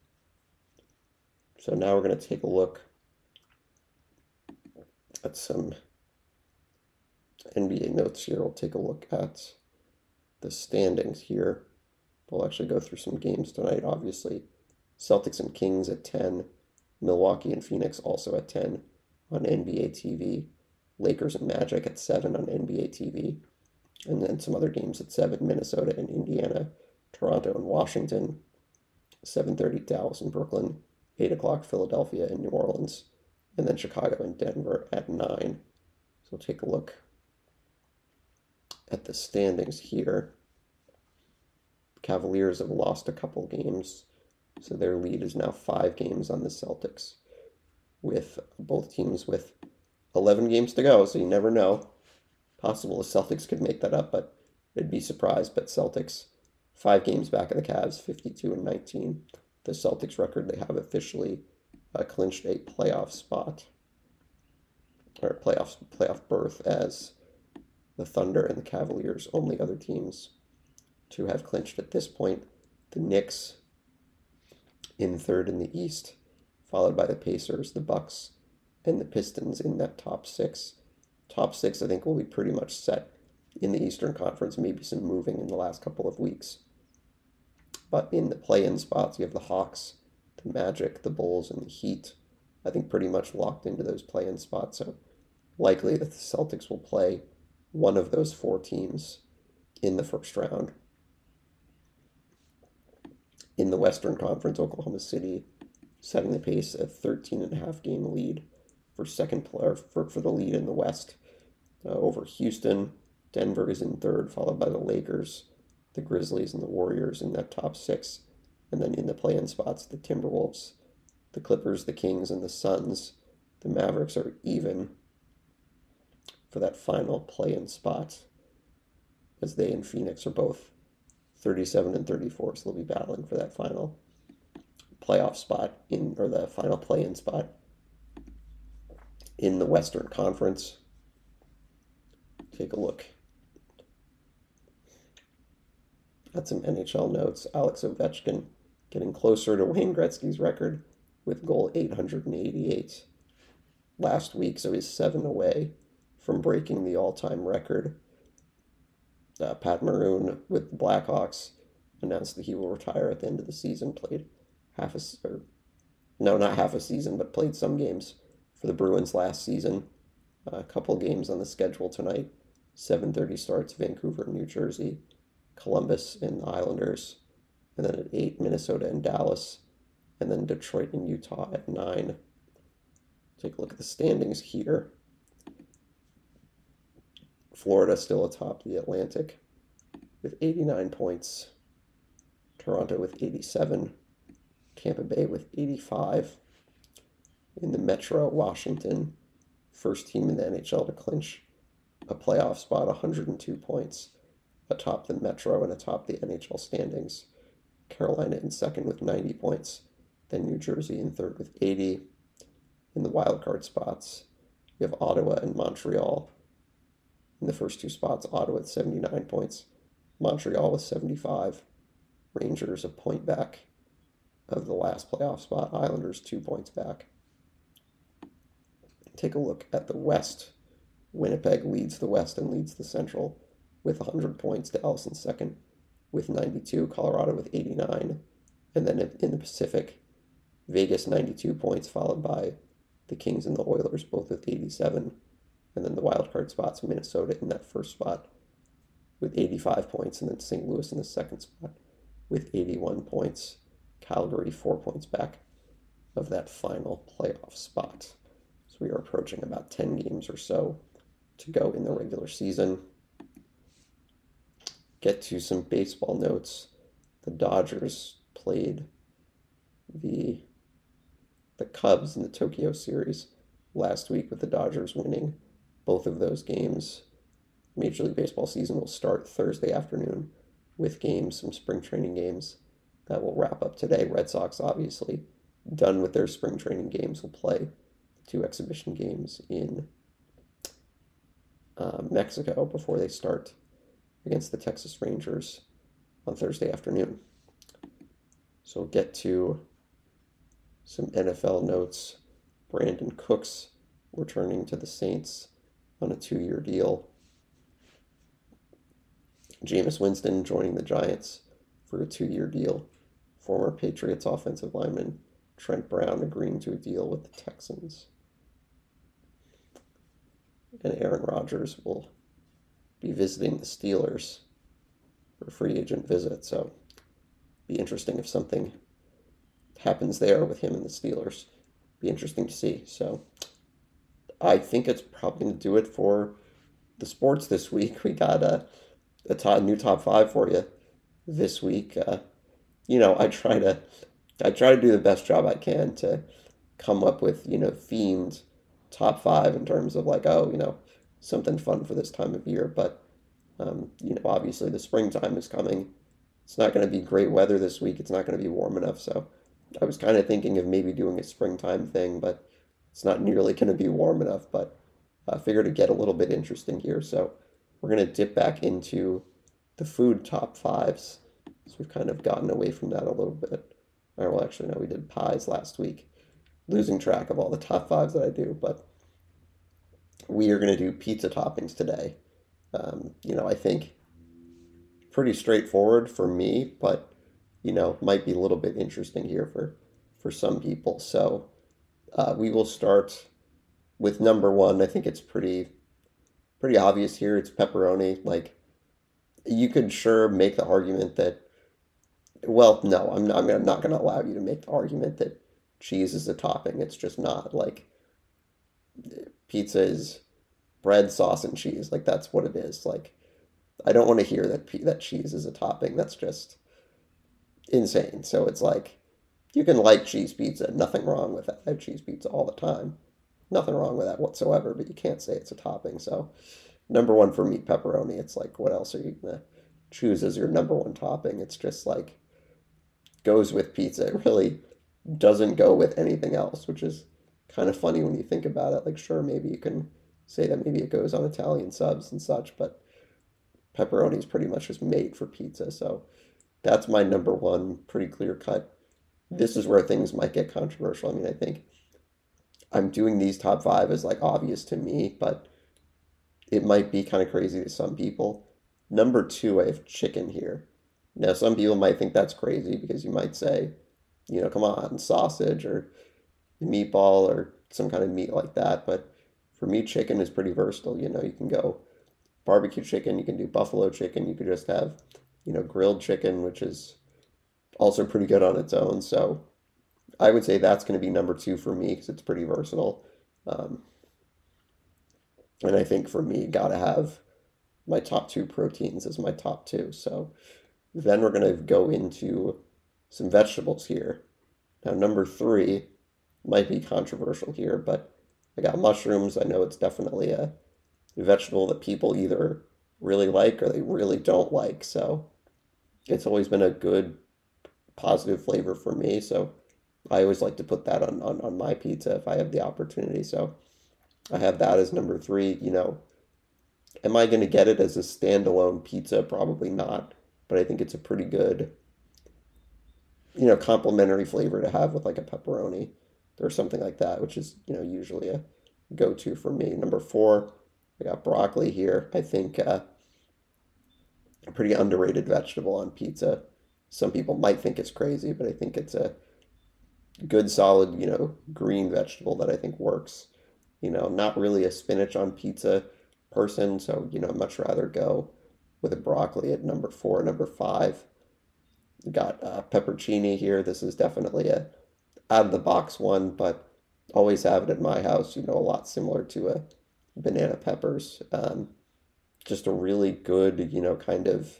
[SPEAKER 1] So now we're going to take a look at some NBA notes here. We'll take a look at the standings here. We'll actually go through some games tonight, obviously. Celtics and Kings at 10. Milwaukee and Phoenix also at 10 on NBA TV. Lakers and Magic at 7 on NBA TV. And then some other games at 7, Minnesota and Indiana, Toronto and Washington, 7:30 Dallas and Brooklyn, 8 o'clock Philadelphia and New Orleans, and then Chicago and Denver at 9. So we'll take a look at the standings here. Cavaliers have lost a couple games, so their lead is now 5 games on the Celtics, with both teams with 11 games to go, so you never know. Possible the Celtics could make that up, but I'd be surprised. But Celtics, 5 games back of the Cavs, 52-19. The Celtics record, they have officially clinched a playoff spot, or playoff berth, as the Thunder and the Cavaliers, only other teams to have clinched at this point. The Knicks in 3rd in the East, followed by the Pacers, the Bucks, and the Pistons in that top 6. Top 6, I think, will be pretty much set in the Eastern Conference, maybe some moving in the last couple of weeks. But in the play-in spots, you have the Hawks, the Magic, the Bulls, and the Heat. I think pretty much locked into those play-in spots, so likely that the Celtics will play one of those 4 teams in the first round. In the Western Conference, Oklahoma City setting the pace at 13.5 game lead for the lead in the West over Houston. Denver is in 3rd, followed by the Lakers, the Grizzlies, and the Warriors in that top 6. And then in the play-in spots, the Timberwolves, the Clippers, the Kings, and the Suns. The Mavericks are even for that final play-in spot, as they and Phoenix are both 37 and 34, so they'll be battling for that final playoff spot or the final play-in spot in the Western Conference. Take a look at some NHL notes. Alex Ovechkin getting closer to Wayne Gretzky's record with goal 888 last week, so he's 7 away from breaking the all-time record. Pat Maroon with the Blackhawks announced that he will retire at the end of the season. Played not half a season, but played some games for the Bruins last season. A couple games on the schedule tonight. 7:30 starts, Vancouver, New Jersey, Columbus, and the Islanders. And then at 8, Minnesota and Dallas. And then Detroit and Utah at 9. Take a look at the standings here. Florida still atop the Atlantic with 89 points. Toronto with 87. Tampa Bay with 85. In the Metro, Washington, first team in the NHL to clinch a playoff spot, 102 points, atop the Metro and atop the NHL standings. Carolina in 2nd with 90 points. Then New Jersey in 3rd with 80. In the wildcard spots, you have Ottawa and Montreal. In the first 2 spots, Ottawa with 79 points, Montreal with 75, Rangers a point back of the last playoff spot. Islanders 2 points back. Take a look at the West. Winnipeg leads the West and leads the Central with 100 points. Dallas in second with 92. Colorado with 89. And then in the Pacific, Vegas 92 points, followed by the Kings and the Oilers, both with 87. And then the wildcard spots, Minnesota in that first spot with 85 points, and then St. Louis in the second spot with 81 points. Calgary 4 points back of that final playoff spot. So we are approaching about 10 games or so to go in the regular season. Get to some baseball notes. The Dodgers played the Cubs in the Tokyo series last week, with the Dodgers winning both of those games. Major League Baseball season will start Thursday afternoon with games, some spring training games that will wrap up today. Red Sox, obviously, done with their spring training games, will play 2 exhibition games in Mexico before they start against the Texas Rangers on Thursday afternoon. So we'll get to some NFL notes. Brandon Cooks returning to the Saints on a 2-year deal. Jameis Winston joining the Giants for a 2-year deal. Former Patriots offensive lineman Trent Brown agreeing to a deal with the Texans. And Aaron Rodgers will be visiting the Steelers for a free agent visit. So be interesting if something happens there with him and the Steelers. Be interesting to see. So I think it's probably going to do it for the sports this week. We got a new top 5 for you this week. I try to do the best job I can to come up with, themed top 5 in terms of something fun for this time of year. But, obviously the springtime is coming. It's not going to be great weather this week. It's not going to be warm enough. So I was kind of thinking of maybe doing a springtime thing, but it's not nearly going to be warm enough. But I figured it'd get a little bit interesting here. So we're going to dip back into the food top 5s. So we've kind of gotten away from that a little bit. Well, actually, no, we did pies last week. Losing track of all the top 5s that I do, but we are going to do pizza toppings today. I think pretty straightforward for me, but, might be a little bit interesting here for some people. So we will start with number 1. I think it's pretty obvious here. It's pepperoni. Like, you could sure make the argument that, well, no, I'm not going to allow you to make the argument that cheese is a topping. It's just not. Like, pizza is bread, sauce, and cheese. Like, that's what it is. Like, I don't want to hear that cheese is a topping. That's just insane. So it's like, you can like cheese pizza. Nothing wrong with that. I have cheese pizza all the time. Nothing wrong with that whatsoever, but you can't say it's a topping. So number 1 for me, pepperoni. It's like, what else are you going to choose as your number 1 topping? It's just like, goes with pizza. It really doesn't go with anything else, which is kind of funny when you think about it. Like, sure, maybe you can say that maybe it goes on Italian subs and such, but pepperoni is pretty much just made for pizza. So that's my number 1, pretty clear cut. This is where things might get controversial. I mean, I think I'm doing these top 5 as like obvious to me, but it might be kind of crazy to some people. Number 2, I have chicken here. Now, some people might think that's crazy because you might say, come on, sausage or meatball or some kind of meat like that. But for me, chicken is pretty versatile. You can go barbecue chicken, you can do buffalo chicken, you could just have, grilled chicken, which is also pretty good on its own. So I would say that's going to be number 2 for me because it's pretty versatile. And I think for me, got to have my top 2 proteins as my top 2. So then we're going to go into some vegetables here. Now, number 3 might be controversial here, but I got mushrooms. I know it's definitely a vegetable that people either really like or they really don't like. So it's always been a good, positive flavor for me. So I always like to put that on my pizza if I have the opportunity. So I have that as number 3. Am I going to get it as a standalone pizza? Probably not. But I think it's a pretty good complementary flavor to have with like a pepperoni or something like that, which is, usually a go-to for me. Number four, I got broccoli here. I think a pretty underrated vegetable on pizza. Some people might think it's crazy, but I think it's a good, solid, green vegetable that I think works. Not really a spinach on pizza person, so, much rather go with a broccoli at number four. Number five, we got peppercini here. This is definitely a out of the box one, but always have it at my house, a lot similar to a banana peppers. Just a really good, kind of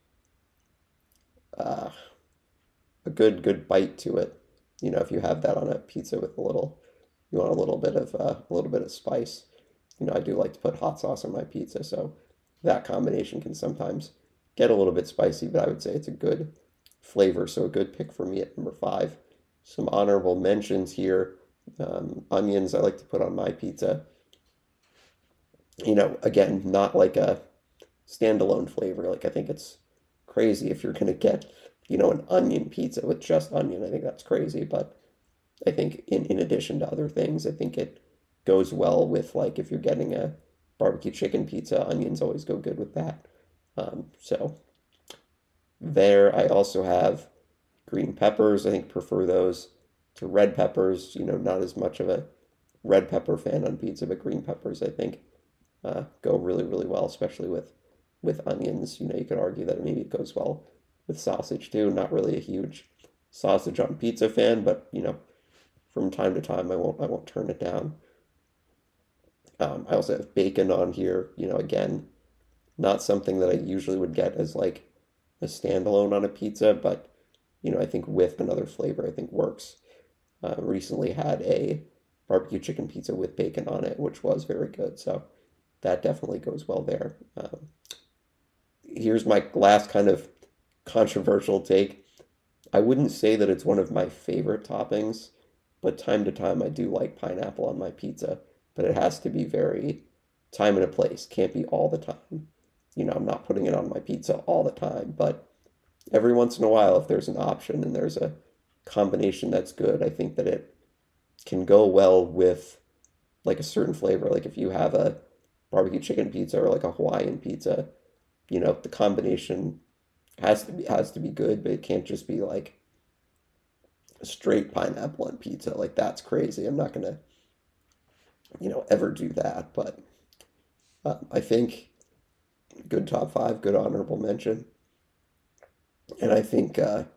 [SPEAKER 1] uh, a good bite to it. If you have that on a pizza with you want a little bit of spice. I do like to put hot sauce on my pizza, so that combination can sometimes get a little bit spicy, but I would say it's a good flavor, so a good pick for me at number five. Some honorable mentions here. Onions I like to put on my pizza. Again, not like a standalone flavor. Like I think it's crazy if you're gonna get, an onion pizza with just onion. I think that's crazy, but I think in addition to other things, I think it goes well with like if you're getting a barbecue chicken pizza, onions always go good with that. So there, I also have green peppers. I think prefer those to red peppers. Not as much of a red pepper fan on pizza, but green peppers I think go really really well, especially with onions. You could argue that maybe it goes well with sausage too. Not really a huge sausage on pizza fan, but from time to time I won't turn it down. I also have bacon on here. Again, not something that I usually would get as like a standalone on a pizza, but I think with another flavor, I think works. Recently had a barbecue chicken pizza with bacon on it, which was very good. So that definitely goes well there. Here's my last kind of controversial take. I wouldn't say that it's one of my favorite toppings, but time to time I do like pineapple on my pizza, but it has to be very time and a place. Can't be all the time. I'm not putting it on my pizza all the time, but every once in a while, if there's an option and there's a combination that's good, I think that it can go well with like a certain flavor. Like if you have a barbecue chicken pizza or like a Hawaiian pizza, the combination has to be good, but it can't just be like straight pineapple on pizza. Like that's crazy. I'm not gonna, ever do that. But I think good top five, good honorable mention, and I think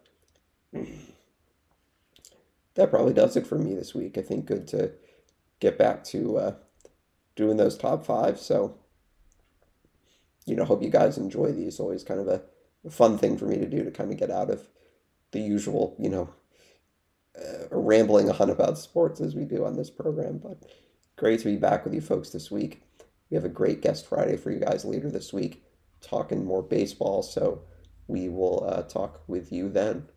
[SPEAKER 1] that probably does it for me this week. I think good to get back to doing those top five. So, hope you guys enjoy these. Always kind of a fun thing for me to do to kind of get out of the usual, rambling on about sports as we do on this program. But great to be back with you folks this week. We have a great guest Friday for you guys later this week, talking more baseball. So we will talk with you then.